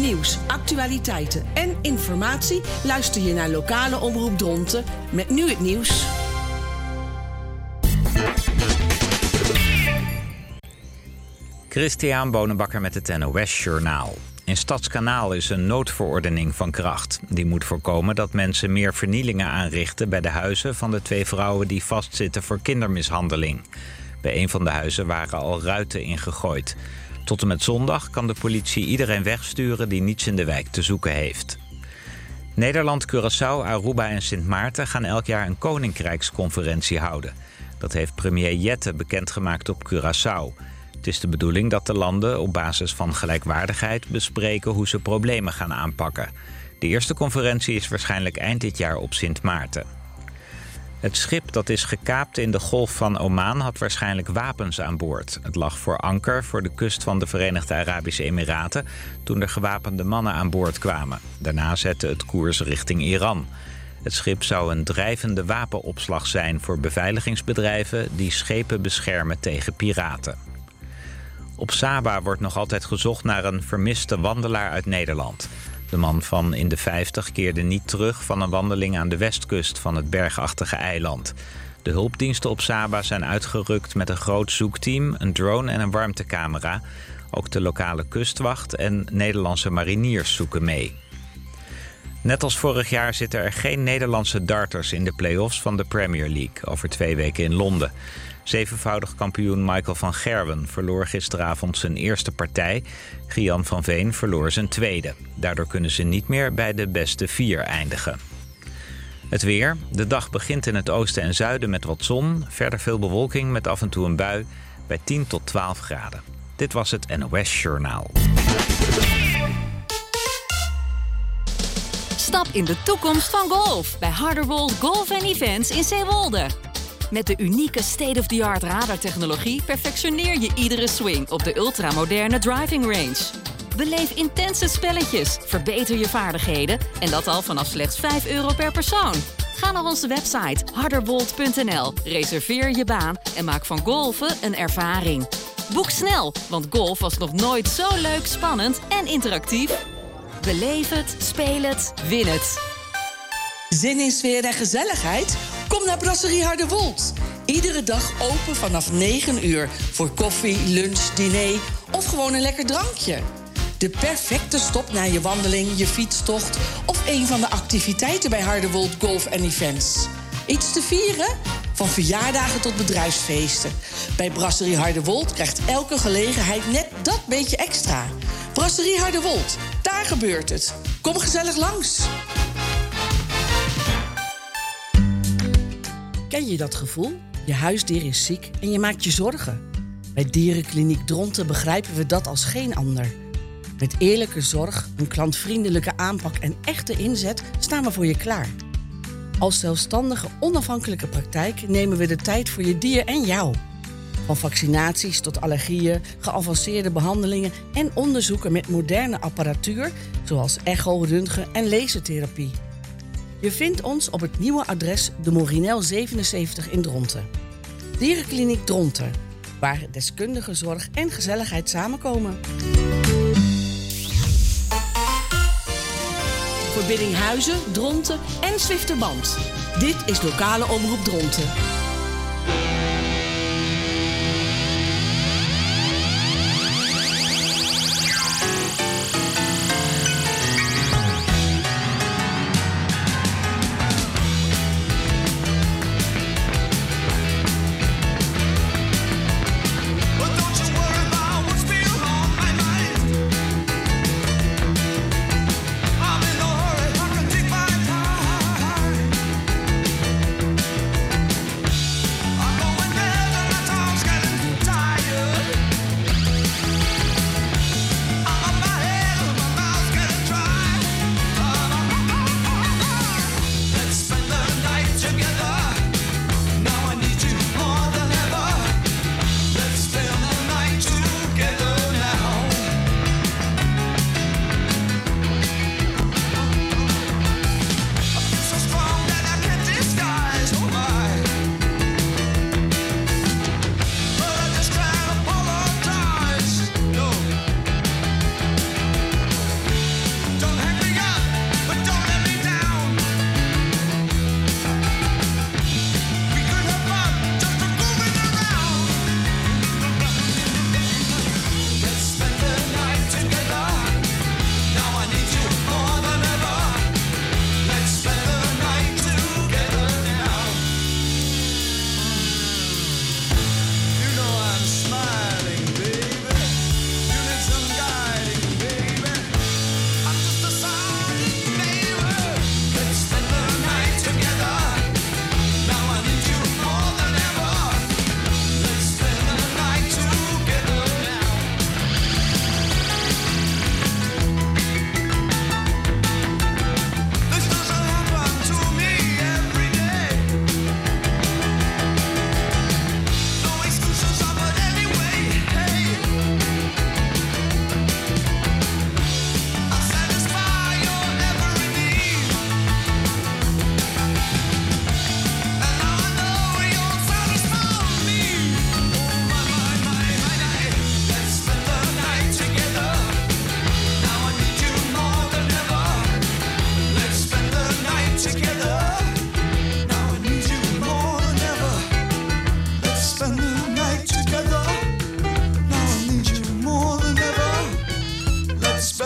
nieuws, actualiteiten en informatie luister je naar lokale Omroep Dronten met nu het nieuws. Christian Bonenbakker met het NOS Journaal. In Stadskanaal is een noodverordening van kracht. Die moet voorkomen dat mensen meer vernielingen aanrichten bij de huizen van de 2 vrouwen die vastzitten voor kindermishandeling. Bij een van de huizen waren al ruiten ingegooid. Tot en met zondag kan de politie iedereen wegsturen die niets in de wijk te zoeken heeft. Nederland, Curaçao, Aruba en Sint Maarten gaan elk jaar een koninkrijksconferentie houden. Dat heeft premier Jette bekendgemaakt op Curaçao. Het is de bedoeling dat de landen op basis van gelijkwaardigheid bespreken hoe ze problemen gaan aanpakken. De eerste conferentie is waarschijnlijk eind dit jaar op Sint Maarten. Het schip dat is gekaapt in de Golf van Oman had waarschijnlijk wapens aan boord. Het lag voor anker voor de kust van de Verenigde Arabische Emiraten toen er gewapende mannen aan boord kwamen. Daarna zette het koers richting Iran. Het schip zou een drijvende wapenopslag zijn voor beveiligingsbedrijven die schepen beschermen tegen piraten. Op Saba wordt nog altijd gezocht naar een vermiste wandelaar uit Nederland. De man van in de 50 keerde niet terug van een wandeling aan de westkust van het bergachtige eiland. De hulpdiensten op Saba zijn uitgerukt met een groot zoekteam, een drone en een warmtecamera. Ook de lokale kustwacht en Nederlandse mariniers zoeken mee. Net als vorig jaar zitten er geen Nederlandse darters in de play-offs van de Premier League over 2 weken in Londen. 7-voudig kampioen Michael van Gerwen verloor gisteravond zijn eerste partij. Gian van Veen verloor zijn tweede. Daardoor kunnen ze niet meer bij de beste 4 eindigen. Het weer. De dag begint in het oosten en zuiden met wat zon. Verder veel bewolking met af en toe een bui bij 10 tot 12 graden. Dit was het NOS Journaal. Stap in de toekomst van golf bij Harderwold Golf & Events in Zeewolde. Met de unieke state-of-the-art radartechnologie perfectioneer je iedere swing op de ultramoderne driving range. Beleef intense spelletjes, verbeter je vaardigheden en dat al vanaf slechts €5 per persoon. Ga naar onze website harderwold.nl, reserveer je baan en maak van golfen een ervaring. Boek snel, want golf was nog nooit zo leuk, spannend en interactief. Beleef het, speel het, win het. Zin in sfeer en gezelligheid? Kom naar Brasserie Harderwold. Iedere dag open vanaf 9 uur voor koffie, lunch, diner of gewoon een lekker drankje. De perfecte stop na je wandeling, je fietstocht of een van de activiteiten bij Harderwold Golf & Events. Iets te vieren? Van verjaardagen tot bedrijfsfeesten. Bij Brasserie Harderwold krijgt elke gelegenheid net dat beetje extra. Brasserie Harderwold, daar gebeurt het. Kom gezellig langs. Ken je dat gevoel? Je huisdier is ziek en je maakt je zorgen. Bij Dierenkliniek Dronten begrijpen we dat als geen ander. Met eerlijke zorg, een klantvriendelijke aanpak en echte inzet staan we voor je klaar. Als zelfstandige, onafhankelijke praktijk nemen we de tijd voor je dier en jou. Van vaccinaties tot allergieën, geavanceerde behandelingen en onderzoeken met moderne apparatuur, zoals echo, röntgen en lasertherapie. Je vindt ons op het nieuwe adres de Morinel 77 in Dronten. Dierenkliniek Dronten, waar deskundige zorg en gezelligheid samenkomen. Voor Biddinghuizen, Dronten en Zwifterband. Dit is lokale Omroep Dronten.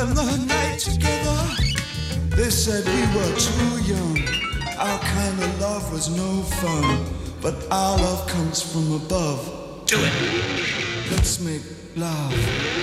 spend the night together. They said we were too young. Our kind of love was no fun. But our love comes from above. Do it. Let's make love.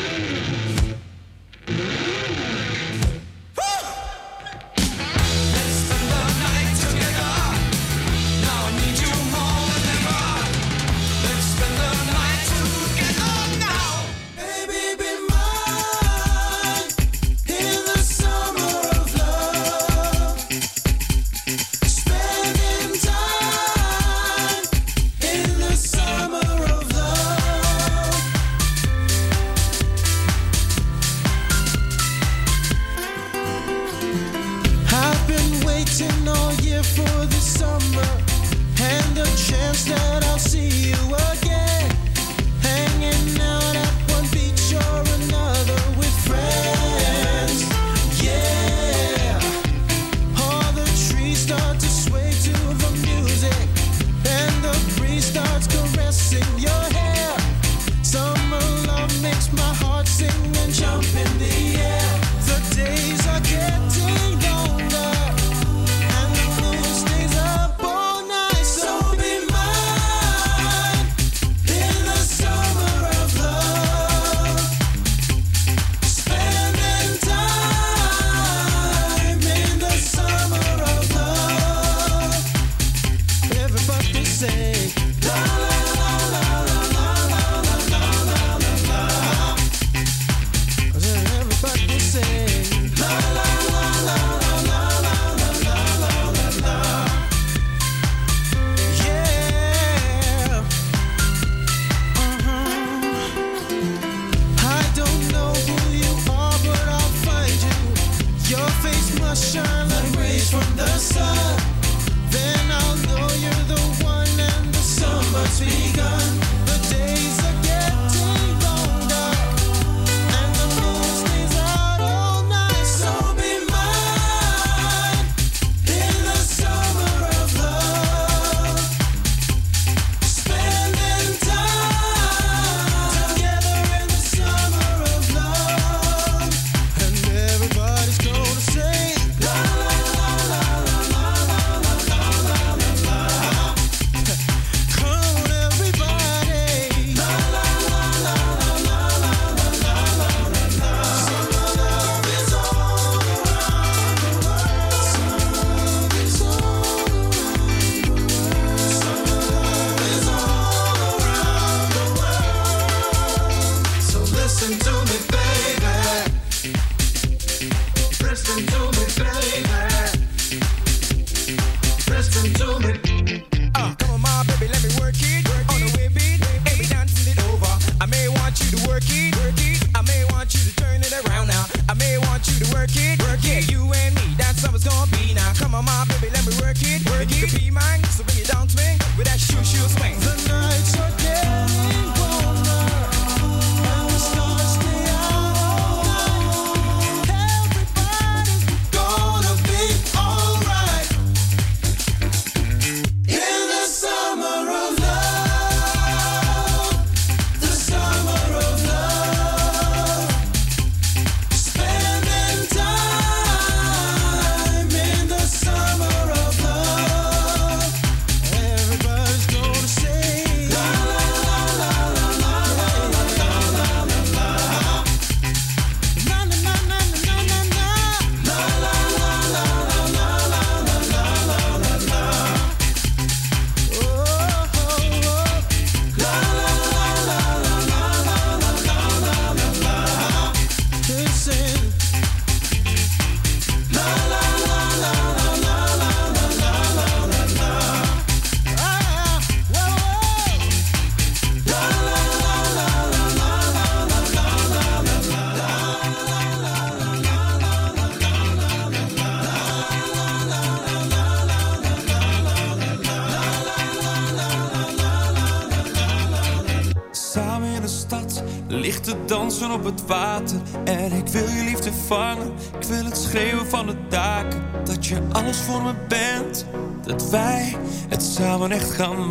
Lichten dansen op het water en ik wil je liefde vangen. Ik wil het schreeuwen van de daken, dat je alles voor me bent. Dat wij het samen echt gaan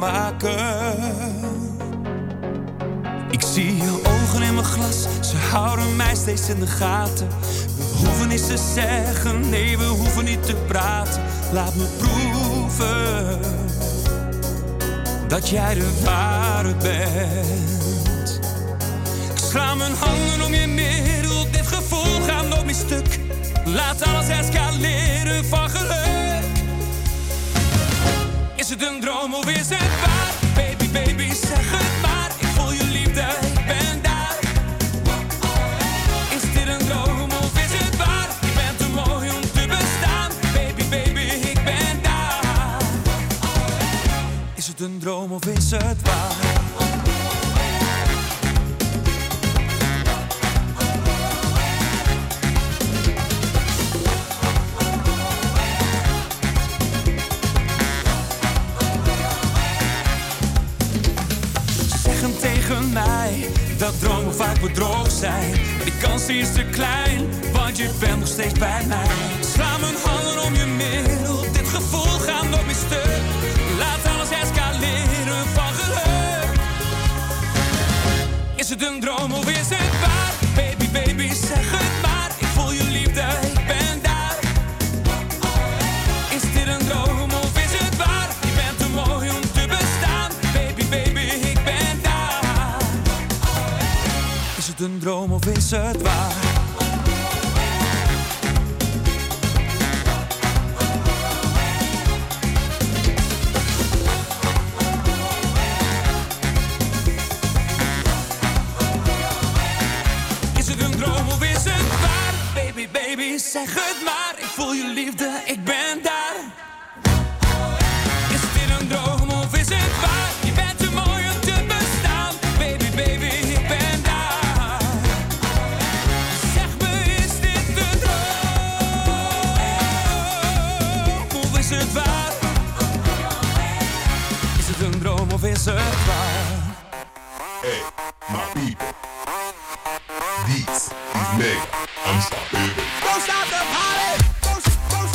maken. Ik zie je ogen in mijn glas, ze houden mij steeds in de gaten. We hoeven niets te zeggen, nee, we hoeven niet te praten. Laat me proeven dat jij de ware bent. Ik sla mijn handen om je middel, dit gevoel gaat nooit meer stuk. Laat alles escaleren van geluk. Is het een droom of is het waar? Baby, baby, zeg het maar. Ik voel je liefde, ik ben daar. Is dit een droom of is het waar? Je bent te mooi om te bestaan. Baby, baby, ik ben daar. Is het een droom of is het waar? Tegen mij dat dromen vaak bedrog zijn. Maar die kans is te klein, want je bent nog steeds bij mij. Sla mijn handen om je middel, dit gevoel gaat nooit meer stuk. Laat alles escaleren van geluk. Is het een droom of is het waar? Baby, baby, zeg het maar. Ik voel je liefde, ik ben daar. Is dit een droom of is het waar? Je bent te mooi om te bestaan. Baby, baby, ik ben daar. Is het een droom of is het waar? Is het een droom of is het waar? Baby, baby, zeg het maar. Ik voel je liefde, ik ben daar. Is dit een droom of is het waar? Je bent te mooi om te bestaan. Baby, baby, ik ben daar. Zeg me, is dit een droom of is het waar? Is het een droom of is het waar? Hey, my people. This is mega unstoppable. Don't stop the party. Don't stop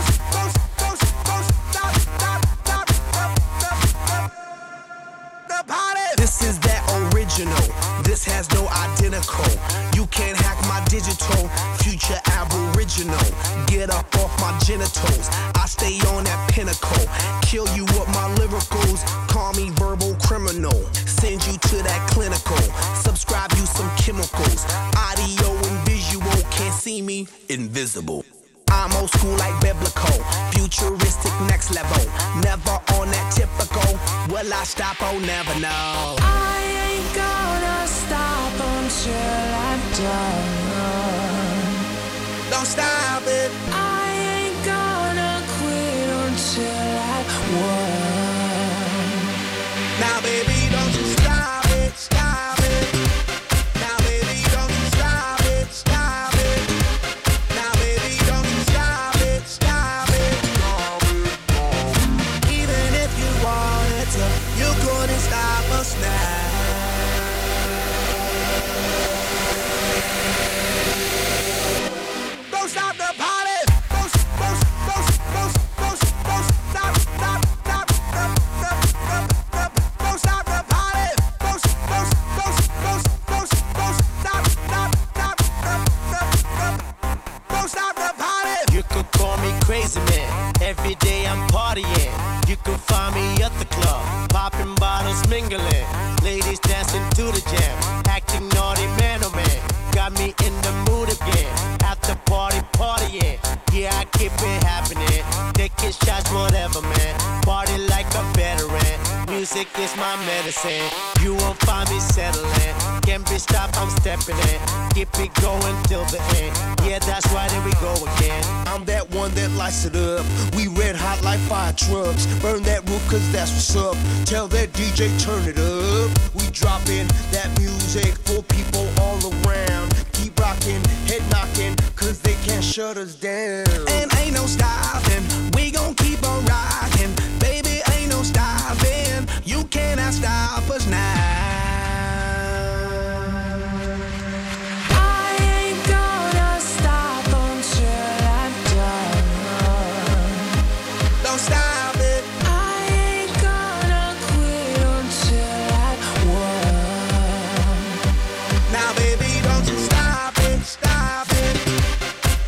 the party. This is that original. This has no identical. You can't hack my digital. Future aboriginal. Get up off my genitals. I stay on that pinnacle. Kill you with my lyricals. Call me verbal criminal. Send you to that clinical. Subscribe you some chemicals. Audio and visual. Can't see me. Invisible. I'm old school like biblical. Futuristic next level. Never on that typical. Will I stop? Oh, never know. I ain't gonna stop until I'm done. Don't stop it. I ain't gonna quit until I won. Now, baby, don't you stop it. Stop it. Now, baby, don't you stop it. Stop it. Now, baby, don't you stop it. Stop it. Even if you wanted to, you couldn't stop us now. Don't stop the party. Don't stop, don't stop the party. Don't stop the party. You could call me crazy man. Every day I'm partying. You can find me at the club, popping bottles, mingling. Ladies dancing to the jam, acting naughty man oh man. Got me in the mood again. After party, partying. Yeah, I keep it happening. Taking shots, whatever, man. Party like a veteran. Music is my medicine. You won't find me settling. Can't be stopped, I'm stepping in. Keep it going till the end. Yeah, that's right, here we go again. I'm that one that lights it up. We red hot like fire trucks. Burn that roof, cause that's what's up. Tell that DJ, turn it up. We dropping that music for people all around. Keep rocking, head knocking, cause they can't shut us down. And ain't no stopping, we gon' keep on rocking. Baby, ain't no stopping, you cannot stop us now. I ain't gonna stop until I'm done. Don't stop it. I ain't gonna quit until I won. Now, baby, don't you stop it, stop it.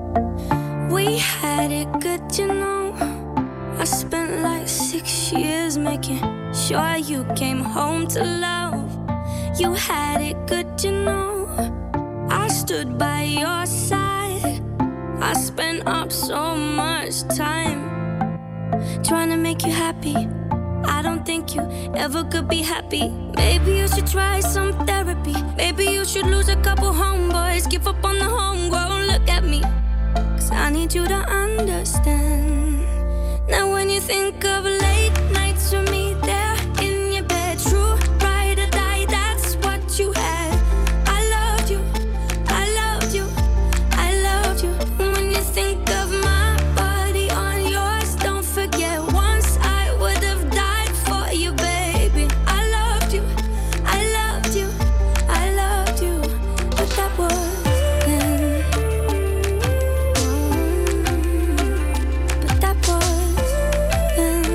We had it good, you know. I spent like 6 years making sure you came home to love. You had it good, you know. I stood by your side. I spent up so much time trying to make you happy. I don't think you ever could be happy. Maybe you should try some therapy. Maybe you should lose a couple homeboys. Give up on the homegrown. Look at me, 'cause I need you to understand. Now when you think of late nights with me there in your bed, true ride or die, that's what you had. I loved you, I loved you, I loved you. When you think of my body on yours, don't forget once I would have died for you, baby. I loved you, I loved you, I loved you. But that was then. But that was then.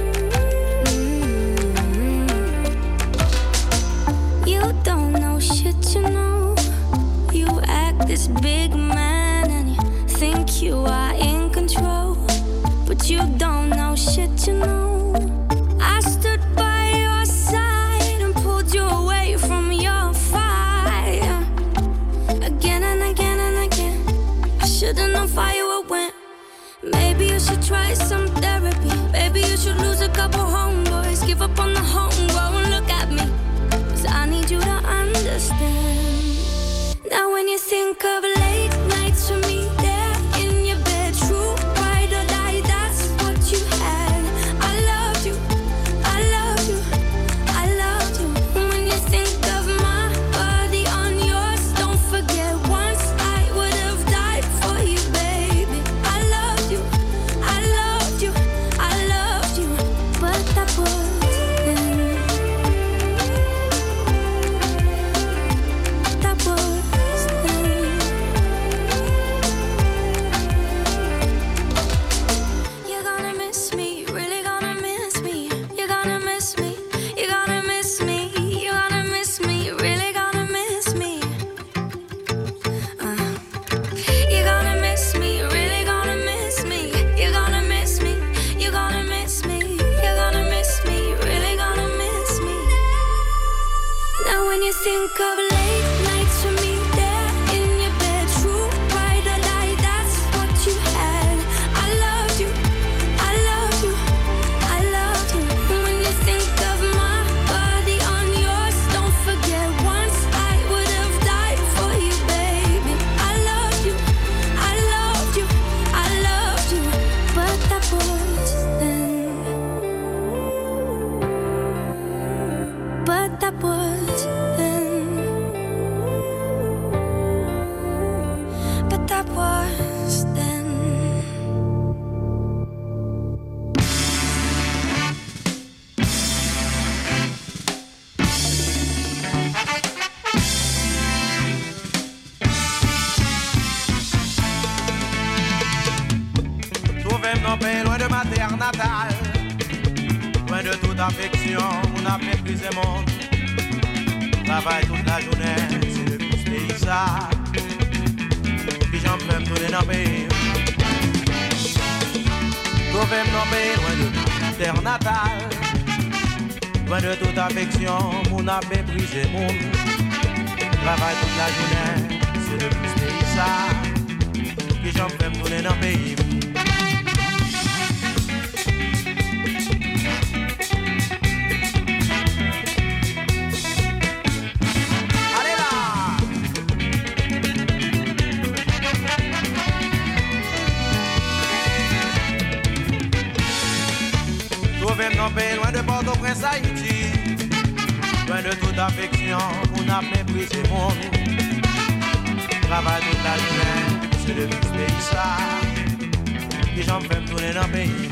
You don't know shit, you know. You act this big man and you think you are in control, but you don't know shit, you know. I stood by your side and pulled you away from your fire. Again and again and again. I should've known fire went. Maybe you should try some therapy. Maybe you should lose a couple homeboys. Give up on the homegrown. Look at me, 'cause I need you to understand. Now when you think of late nights with me there in your bed, true ride or die, that's what you had. I loved you, I loved you, I loved you. When you think of my body on yours, don't forget once I would have died for you, baby. I loved you, I loved you, I loved you. But that was then. That was then. You're gonna miss me, really gonna miss me. You're gonna miss me, you're gonna miss me. You're gonna miss me, really gonna miss me. You're gonna miss me, really gonna miss me. You're gonna miss me, you're gonna miss me. You're gonna miss me, really gonna miss me. Now when you think of late nights with me there in your bed, true ride or die, that's what you had. I loved you, I loved you, I loved you. When you think of my body on yours, don't forget once I would have died for you, baby. I loved you, I loved you, I loved you. But that was then. But that was then. But that was then. Trouvez-moi bien loin de ma terre natale, loin de toute affection, mon appel plus et monde. Travaille toute la journée, c'est le plus paysage. Puis j'en peux me tourner dans le pays. Trouvez-moi bien loin de ma terre natale, loin de toute affection, mon appel plus et monde. Travaille toute la journée, c'est le plus paysage. Puis j'en peux me tourner dans le pays. Loin de Port-au-Prince, Haïti, loin de toute affection, on a méprisé mon travail toute la journée, c'est le plus pays ça, qui j'en fais me tourner dans le pays.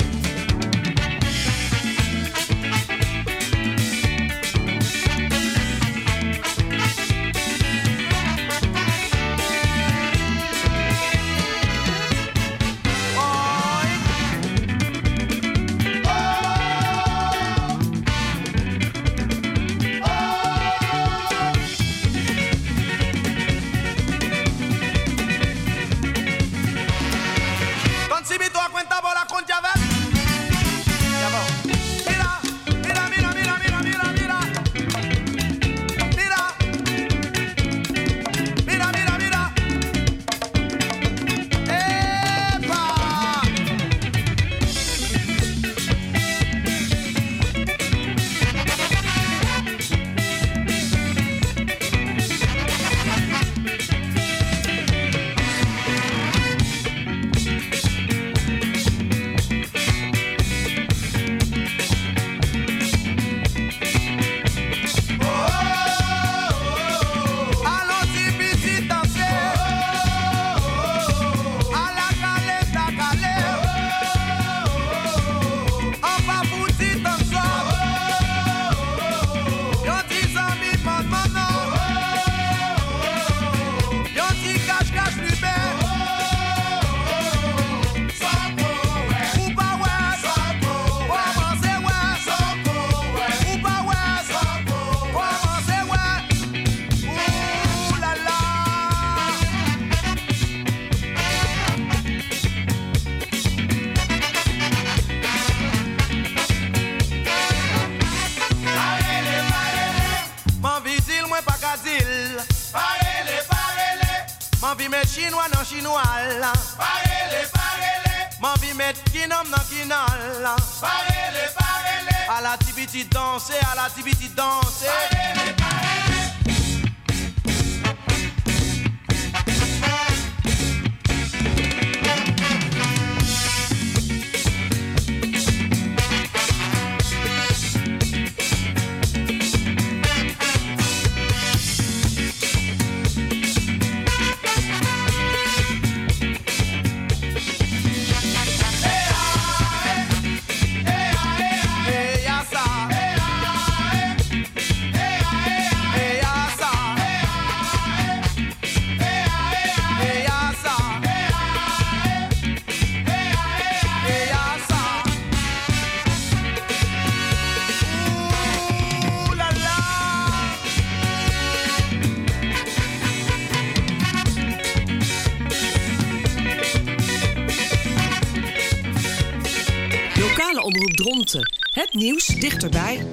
chinois non chinois. Parele, parele. M'en vi met kinom non kinal. Parele, parele. À la tibiti danser, à la tibiti danser. Parele, parele. Omroep Dronten. Het nieuws dichterbij.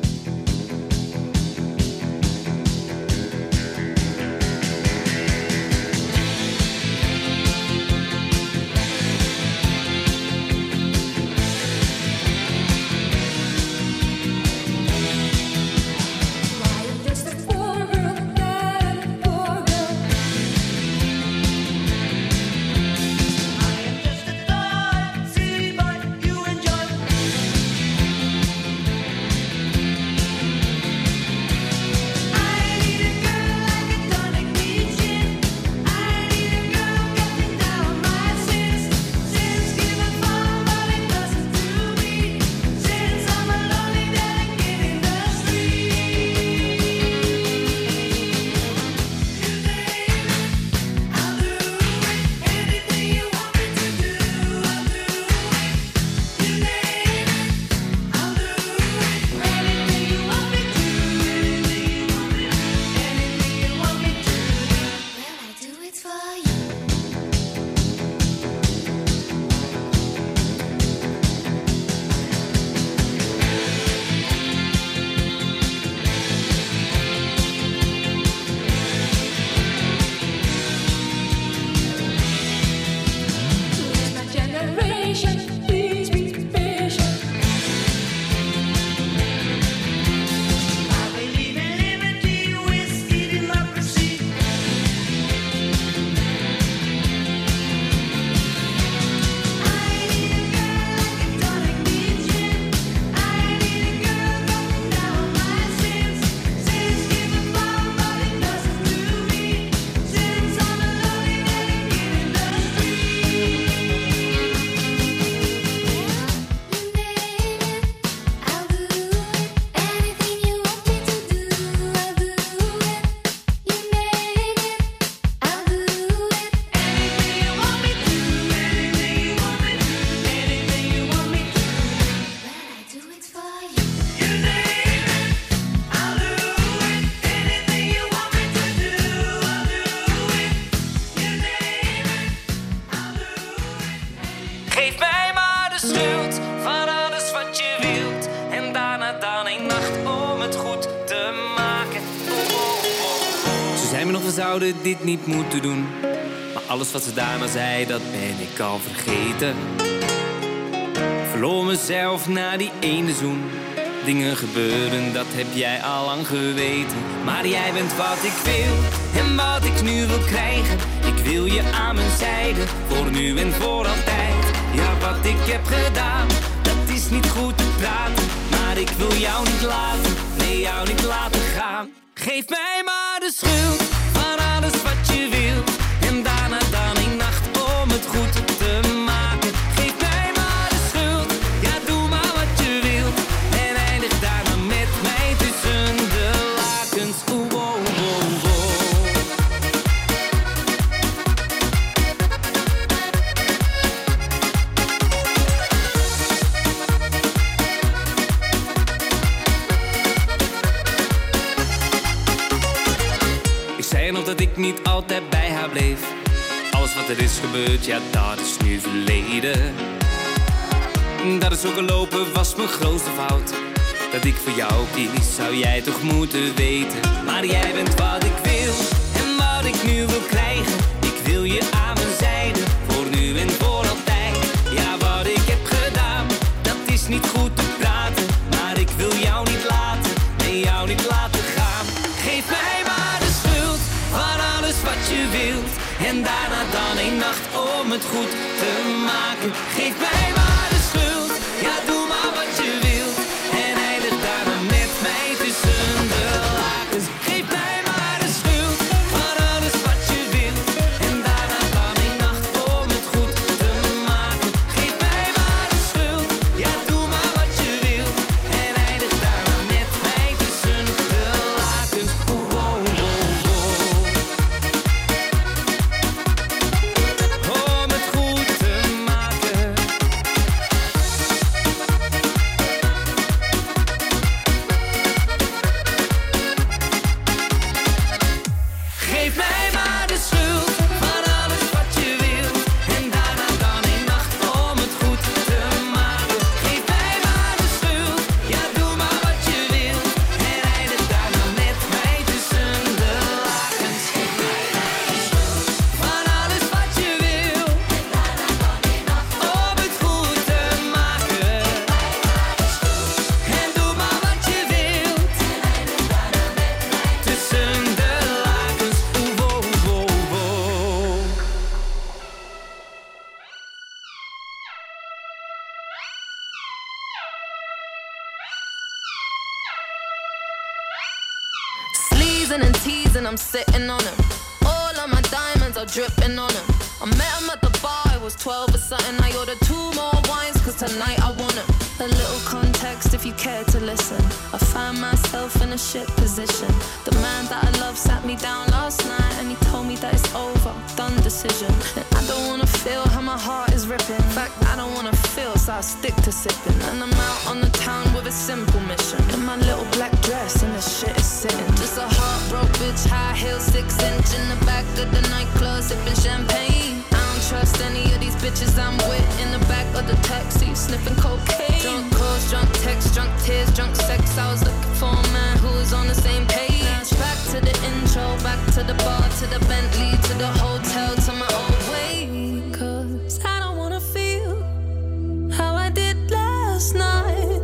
We zouden dit niet moeten doen, maar alles wat ze daarna zei, dat ben ik al vergeten. Verloor mezelf na die ene zoen. Dingen gebeuren, dat heb jij al lang geweten. Maar jij bent wat ik wil en wat ik nu wil krijgen. Ik wil je aan mijn zijde, voor nu en voor altijd. Ja, wat ik heb gedaan, dat is niet goed te praten. Maar ik wil jou niet laten, nee, jou niet laten gaan. Geef mij maar de schuld van alles wat je wil. En daarna dan in nacht om het goed te maken. Geef mij maar de schuld, ja doe maar wat je wilt. En eindig daarna met mij tussen de lakens. Oeh, oh, oh, oh. Ik zei nog dat ik niet altijd bij haar bleef. Alles wat er is gebeurd, ja dat is nu verleden. Dat het zo gelopen was mijn grootste fout. Dat ik voor jou kies, zou jij toch moeten weten. Maar jij bent wat ik wil en wat ik nu wil krijgen. Ik wil je aan mijn zijde, voor nu en voor altijd. Ja, wat ik heb gedaan, dat is niet goed te praten. Maar ik wil jou niet laten, nee, jou niet laten gaan. Geef mij maar de schuld van alles wat je wilt. En daarna dan een nacht om het goed te maken. Geef mij maar de schuld, ja, doe maar wat je wilt. En eindig daarna met mij tussen de lakens. Geef mij maar de schuld van alles wat je wilt. En daarna dan een nacht om het goed te maken. Geef mij maar de schuld, ja, doe maar wat je wilt. En eindig daarna met mij tussen de lakens. Oh, oh, oh, oh. Om het goed te maken. Geef mij maar de schuld van alles wat je wilt. En daarna dan een nacht om het goed te maken. Geef mij maar de schuld, ja, doe maar wat je wilt. En eindig daarna met mij tussen de lakens. Geef mij maar de schuld van alles wat je wilt. En daarna dan een nacht om het goed te maken. En doe maar wat je wilt. En eindig daarna met mij tussen de lakens. Oeh, oh, oh, oh. Sleazing and teasing, I'm sitting on him. All of my diamonds are dripping on him. I met him at the bar, I was 12 or something. I ordered 2 more wines, cause tonight I want him. A little context if you care to listen. I find myself in a shit position. The man that I love sat me down last night and he told me that it's over, done decision. And I don't wanna feel how my heart is ripping. In fact, I don't wanna feel, so I stick to sipping. And I'm out on the town with a simple mission. In my little black dress and the shit is sitting. Just a heartbroken bitch, high heel, 6-inch in the back of the nightclub, sipping champagne. I don't trust any of these bitches I'm with. In the back of the taxi, sniffing cocaine. Drunk calls, drunk texts, drunk tears, drunk sex. I was looking for a man who was on the same page. Now it's back to the intro, back to the bar, to the Bentley, to the hotel, to my old way. Cause I don't wanna feel how I did last night.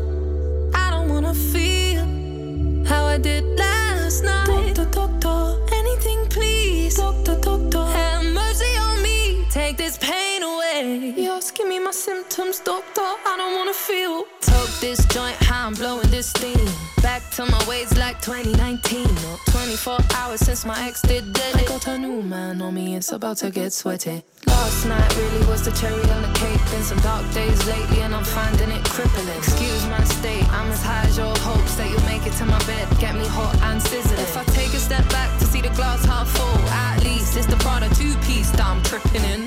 I don't wanna feel how I did last night. Doctor, anything please. Doctor, have mercy on me. Take this pain away. You're asking me my symptoms, doctor. I don't wanna feel. Took this joint, how I'm blowing this steam. Back to my ways like 2019. No, 24 hours since my ex did dead. I got a new man on me, it's about to get sweaty. Last night really was the cherry on the cake. Been some dark days lately and I'm finding it crippling. Excuse my state, I'm as high as your hopes that you'll make it to my bed. Get me hot and sizzling. If I take a step back to see the glass half full, at least it's the Prada 2-piece that I'm tripping in.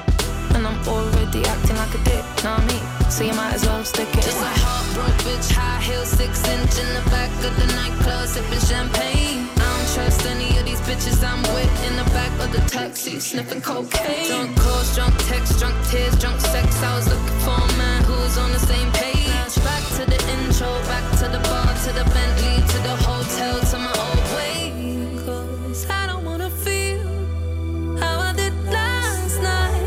And I'm already acting like a dick, know me, so you might as well stick it. Just a heartbroken bitch, high heel, 6-inch in the back of the nightclub, sipping champagne. I don't trust any of these bitches I'm with. In the back of the taxi, sniffing cocaine. Drunk calls, drunk texts, drunk tears, drunk sex. I was looking for a man who was on the same page. Now it's back to the intro, back to the bar, to the Bentley, to the hotel, to my old way. Cause I don't wanna feel how I did last night.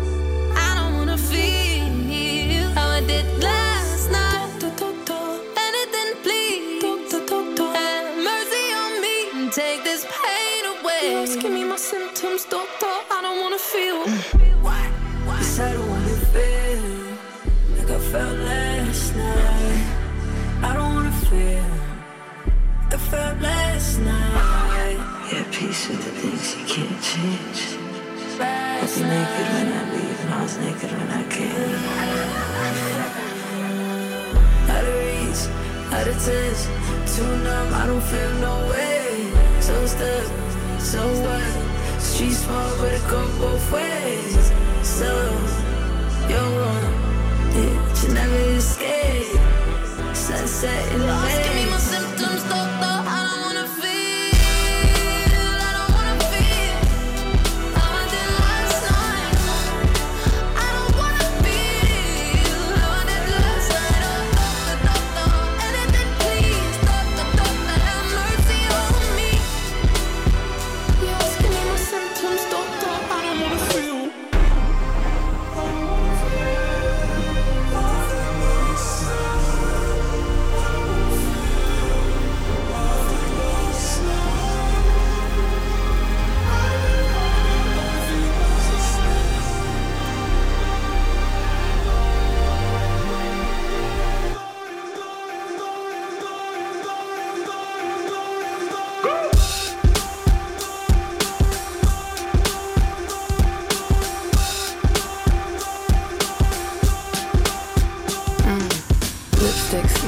I don't wanna feel how I did last night. Anything please. Have mercy on me and take this pain away. You're asking me my symptoms, doctor. I don't wanna feel. Yes, I don't wanna feel like I felt last night. I don't wanna feel like I felt last night. Yeah, peace with the things you can't change. I was naked when I leave and I was naked when I came. Out of reach, out of touch, too numb, I don't feel no way. So stuck, so what? Street small, but it go both ways. So, you're wrong, yeah, you never escape. Sunset in the Lost, give me my symptoms, doctor. I don't wanna feel. I don't wanna feel how I did last night. I don't wanna feel how I did last night. Oh, doctor, anything please. Doctor, have mercy on me. You're asking me my symptoms, doctor. I don't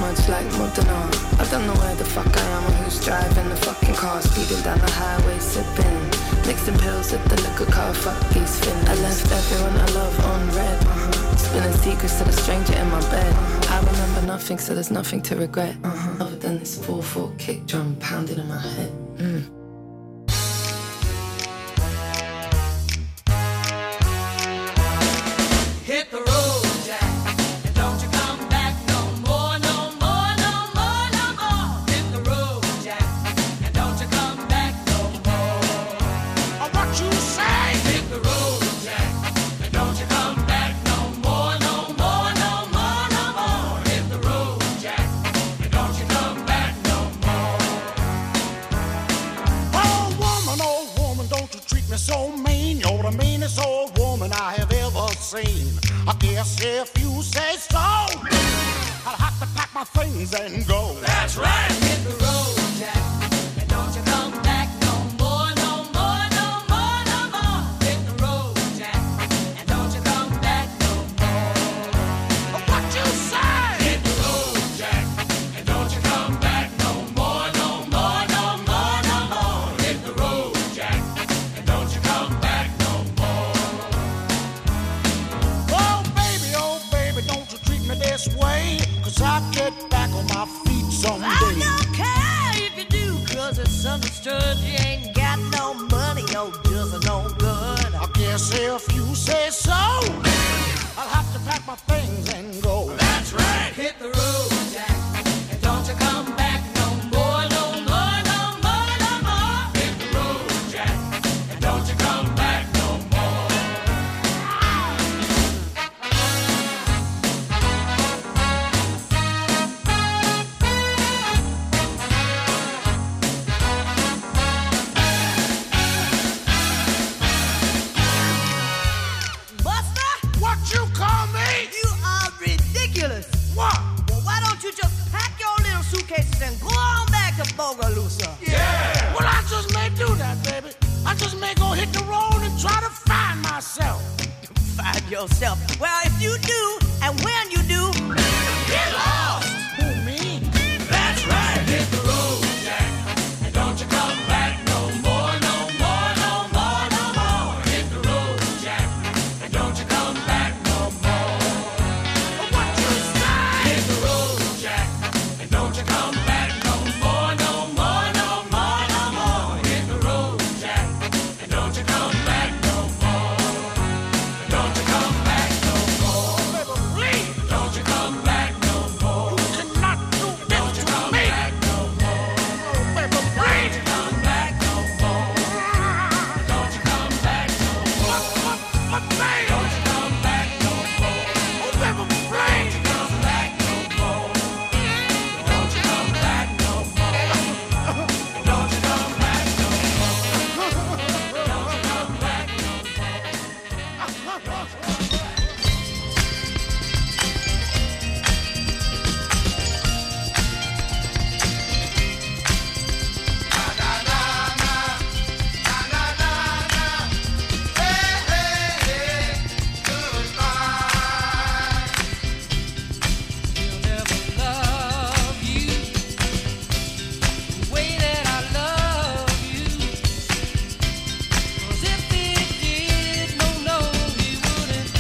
much like Mutana. I don't know where the fuck I am or who's driving the fucking car. Speeding down the highway, sipping, mixing pills at the liquor car. Fuck these feelings. I left everyone I love on red. Spilling secrets to the stranger in my bed. I remember nothing, so there's nothing to regret. Other than this 4/4 kick drum pounding in my head. Hit the road, Jack, and don't you come back no more, no more, no more, no more. Hit the road, Jack, and don't you come back no more. What you say? Hit the road, Jack, and don't you come back no more, no more, no more, no more. Hit the road, Jack, and don't you come back no more. Oh woman, don't you treat me so mean. You're the meanest old woman I have ever seen. I guess if you say so, I'll have to pack my things and go. That's right. Hit the road, Jack, and don't you come back no more, no more, no more, no more. Hit the road, Jack, and don't you come back no more. What you say? Hit the road, Jack, and don't you come back no more, no more, no more, no more. Hit the road, Jack, and don't you come back no more. Oh baby, don't you treat me this way. 'Cause I'll get back on my feet someday. I don't care if you do, 'cause it's understood you ain't got no money, no doesn't no good. I guess if you say so, I'll have to pack my things and go. That's right. Hit the road, Jack, and don't you come back no more, no more, no more, no more. Hit the road, Jack, and don't you come back no more. Buster, What you call me? you are ridiculous. What? Well, why don't you just pack your little suitcases and go on back to Bogalusa? Well, I just may do that, baby. I just may go hit the road and try to find myself. Find yourself. Well, if you do, and when you do, Get lost. Who, me? That's right. Hit the road, Jack, and don't you come back no more, no more, no more, no more. Hit the road, Jack, and don't you come back no more. What you say? Hit the road, Jack, and don't you come back no more, no more, no more, no more. Hit the road, Jack, and don't you come back no more. Don't you come back no more. Baby, please. Don't you come back no more. You cannot do this Don't you to come me. back no more. Oh, baby, please. Don't you come back no more. Don't you come back no more. What, baby? Don't you come back no more. Oh, baby, please. Come back no more. Don't you come back no more. Don't you come back no more. Don't you come back no more. He'll never love you the way that I love you. 'Cause if he did, no, he wouldn't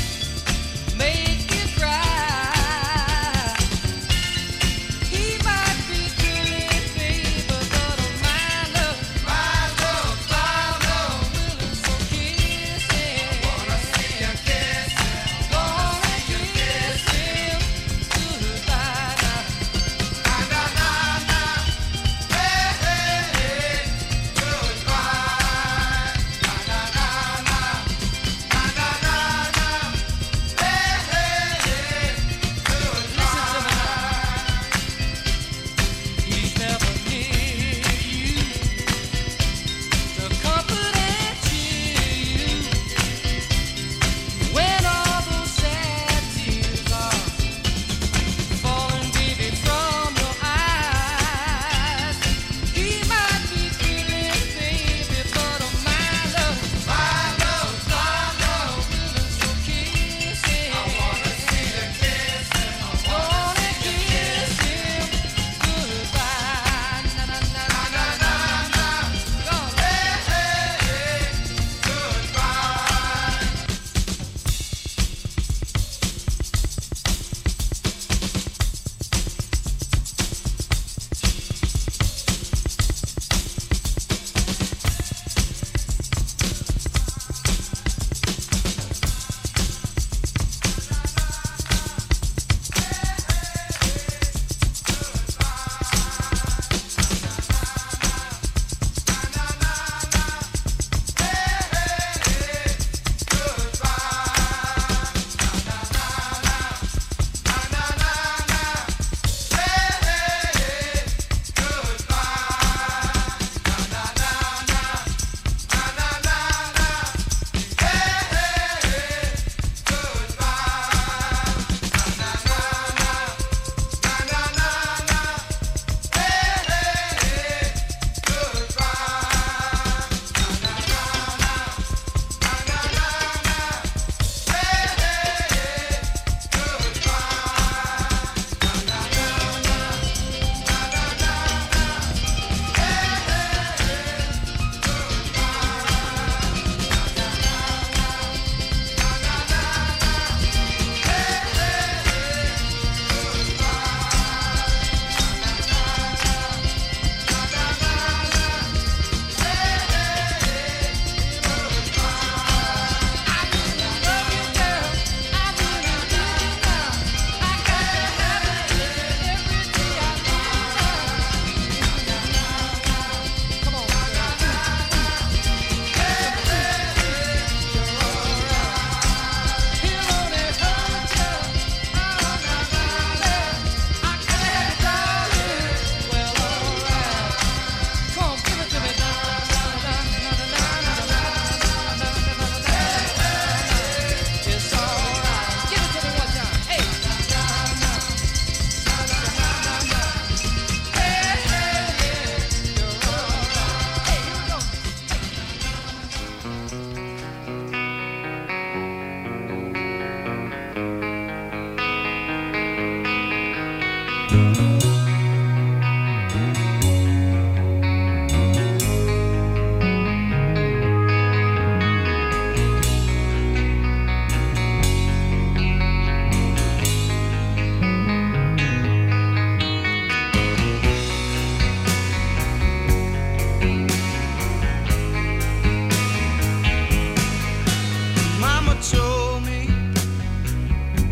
Mama told me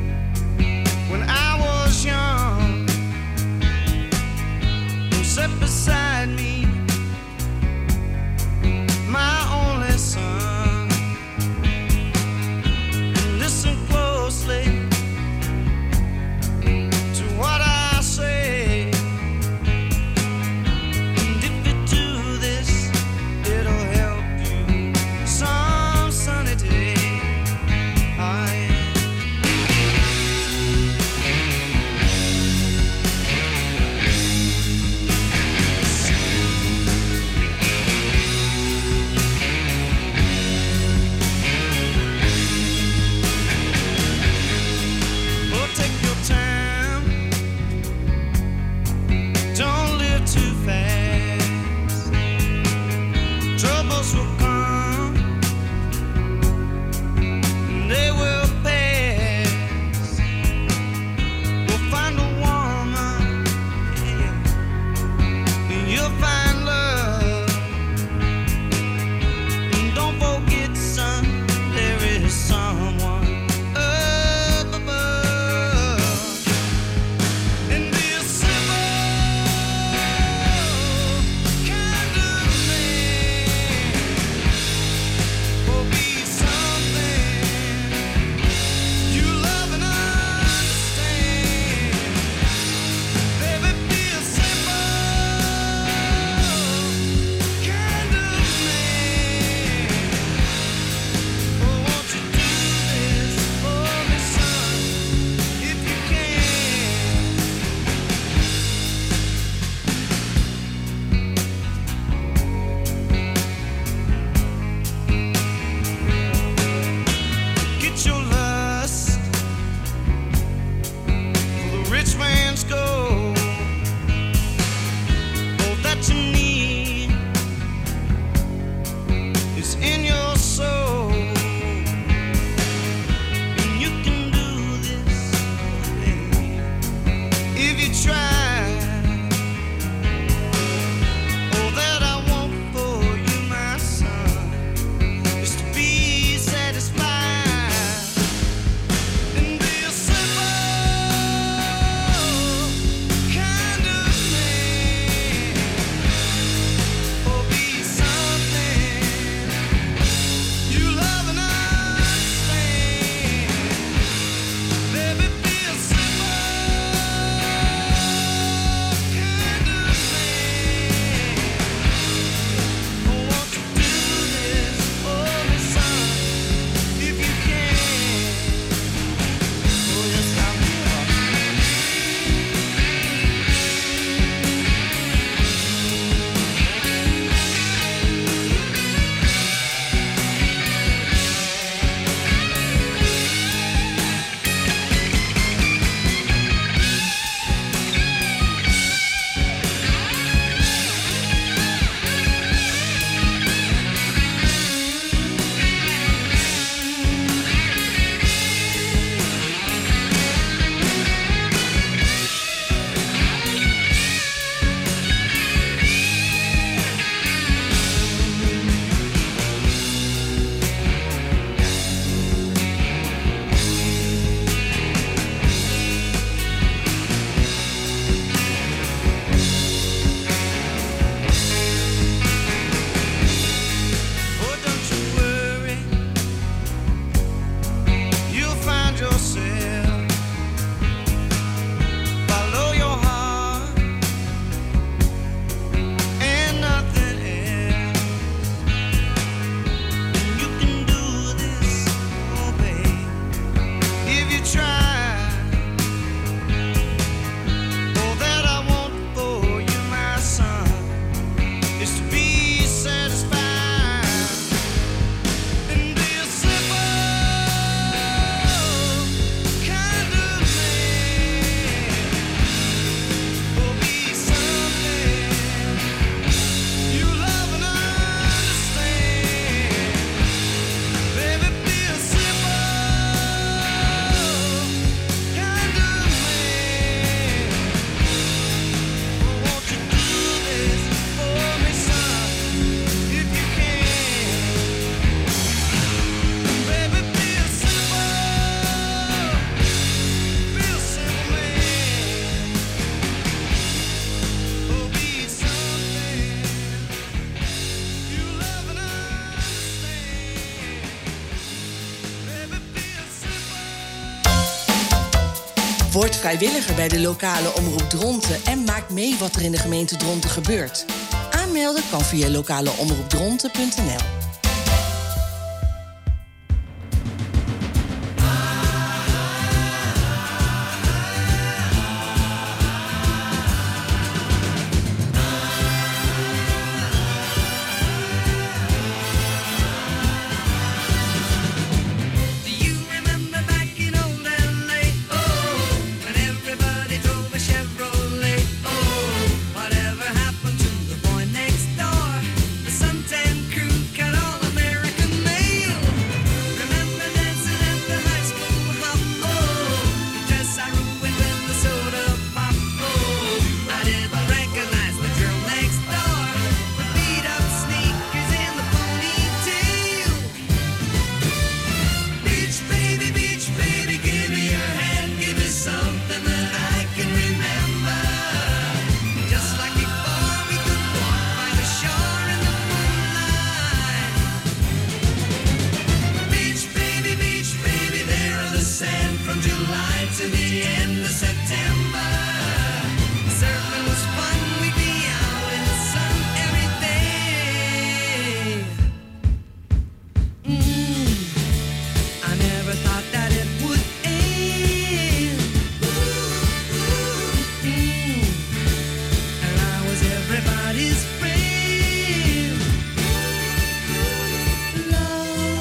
Word vrijwilliger bij de lokale omroep Dronten en maak mee wat er in de gemeente Dronten gebeurt. Aanmelden kan via lokaleomroepdronten.nl.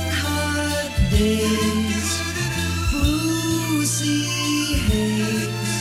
Boozy haze.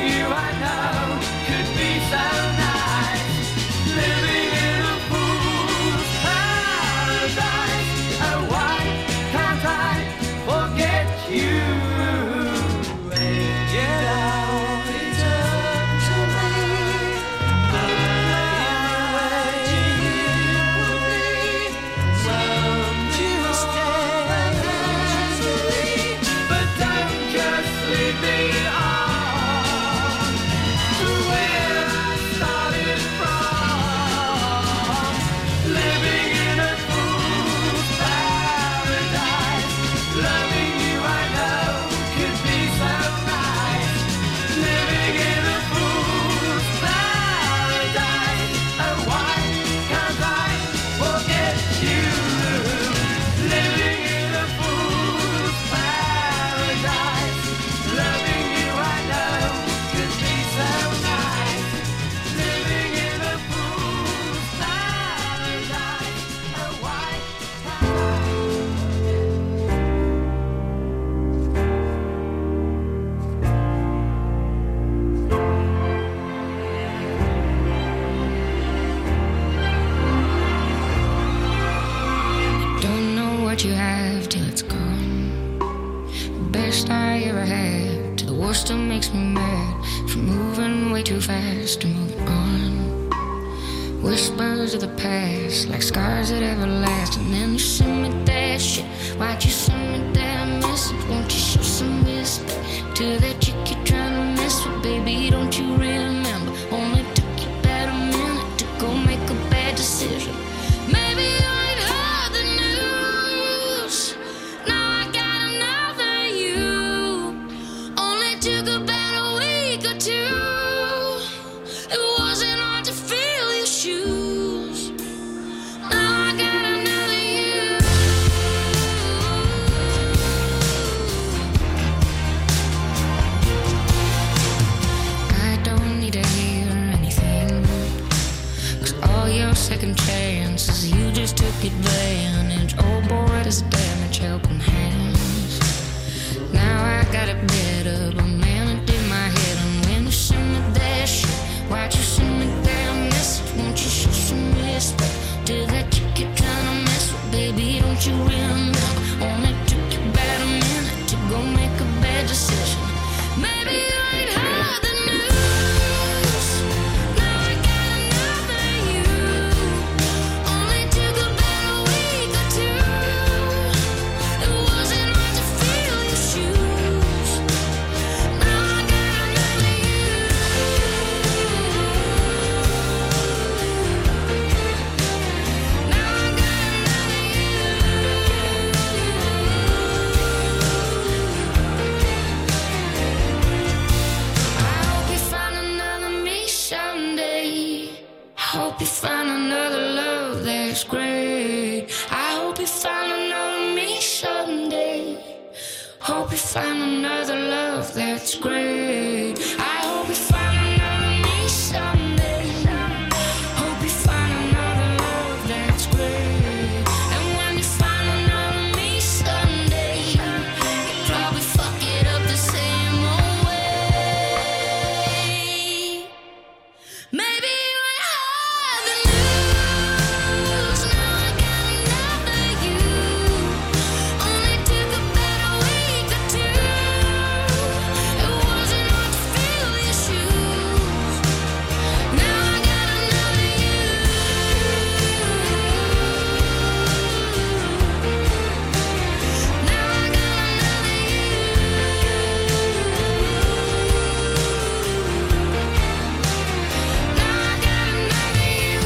you I know could be so nice. Living in a fool's paradise. Oh, why can't I forget you? Get out, return to me. Won't you stay? But don't just leave me on where I started from. Living in a fool's paradise. Loving you I know could be so nice. Living in a fool's paradise. Oh, why can't I forget you? Living in a fool's paradise. Loving you I know could be so nice. Living in a fool's paradise. Oh, why Don't know what you have till it's gone. The best I ever had to the worst that makes me mad. From moving way too fast to moving on. Whispers of the past, like scars that ever last. And then you send me that shit. Why'd you send me that message? Won't you show some respect to that chick you're trying to mess with? Baby, don't you remember? Only took you about a minute to go make a bad decision. Maybe you ain't heard the news. Now I got another you. Only took about a week or two. It wasn't hard to feel your shoes. Now I got another you. I don't need to hear anything, 'cause all your second chances you just took advantage. Oh boy, does damage helping hands. Now I got it better, but man, it did my head. And when you send me that shit, why'd you send me that message? Won't you show some respect to that chick you're trying to mess with? Baby, don't you remember? Only took you about a minute to go make a bad decision. Maybe you ain't heard the news. Now I got another you. Only took about a week or two. It wasn't hard to feel your shoes. Now I got another you. Now I got another you. I hope you find another me someday. I hope you find another love that's great. I hope you find another me someday. Hope you find another love that's great. I hope you find another me someday. Hope you find another love that's great. And when you find another me someday, you probably fuck it up the same old way. Maybe you ain't heard the news. Now I got another you. Only took about a week or two. It wasn't hard to feel your shoes. Now I got another you. Now I got another you. Now I got another you.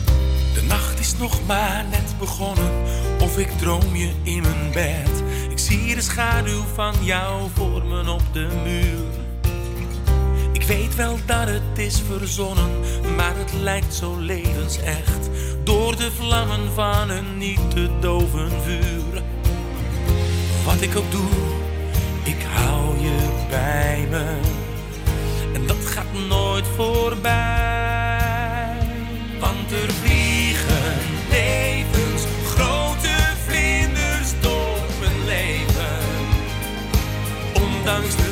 De nacht is nog maar net begonnen, of ik droom je in mijn bed. Ik zie zie de schaduw van jou vormen op de muur. Ik weet wel dat het is verzonnen, maar het lijkt zo levensecht. Door de vlammen van een niet te doven vuur. Wat ik ook doe, ik hou je bij me. En dat gaat nooit voorbij. Want er vliegen levens grote vlinders door mijn leven. Ondanks de